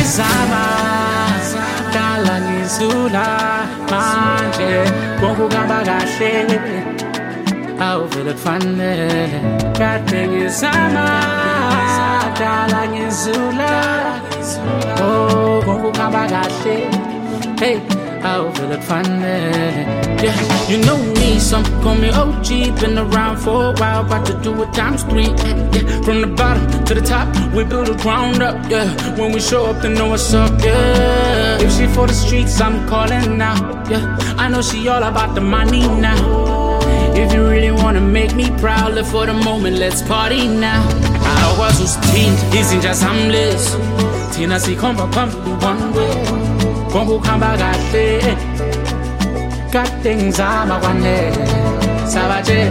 ngizama dala ngizula manje konkuhamba kahle awuvele kufanele kade ngizama dala ngizula oh konkuhamba kahle hey awuvele kufanele. Yeah, you know me, some call me OG. Been around for a while, about to do it times 3. Yeah, from the bottom to the top, we build a ground up. Yeah, when we show up, they know what's up. Yeah, if she for the streets, I'm calling now. Yeah, I know she all about the money now. If you really wanna make me proud, live for the moment, let's party now. Awazi usithinta izinja zamless thina sikhomba phambili one way konkuhamba kahle kade ngizama kwanele sabathe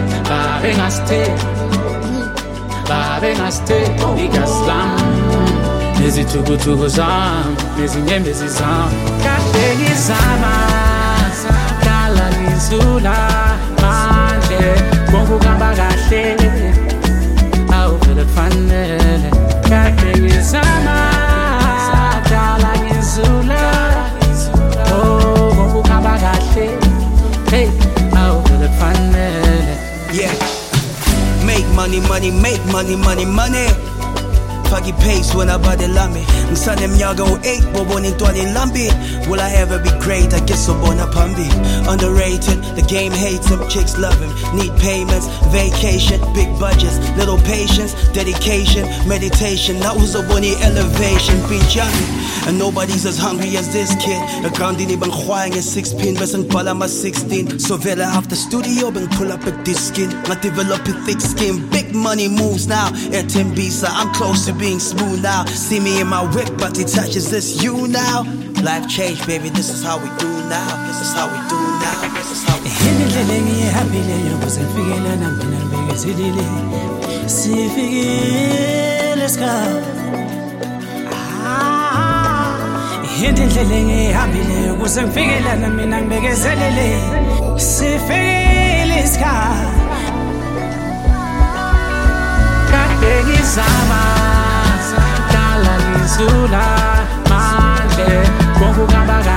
babe ngasithe igazi lami nezithukuthuku zami nezinyembezi zami kade ngizama dala ngizula manje konkuhamba kahle awuvele kufanele kade ngizama dala ngizula oh konkuhamba kahle hey awuvele kufanele. Yeah, make money, money, make money, money, money. Fagi pace when I body lami. Ngisane mnyaka u8 bobona intwana inlambi. Will I ever be great? I guess ubona phambi. Underrated, the game hates him, chicks love him. Need payments, vacation, big budgets, little patience, dedication, meditation. Now uzobona elevation, be junkie. And nobody's as hungry as this kid. Akandini bang khwaya nge6 pin bese ngibhala ama16. So vele after studio bang pull up a disc skin. I develop a thick skin. Big money moves now. At Timbisa, I'm close to being smooth now. See me in my whip, but it touches this you now. Life change, baby, this is how we do now. This is how we do now. This is how we do now. Indlela ngiyihambile yokuzifikela nambona ngibikezelile sifikile ska. Indlela ngiyihambile yokuzifikela nambona ngibikezelile sifikile ska. Kade ngizama dala ngizula manje konkuhamba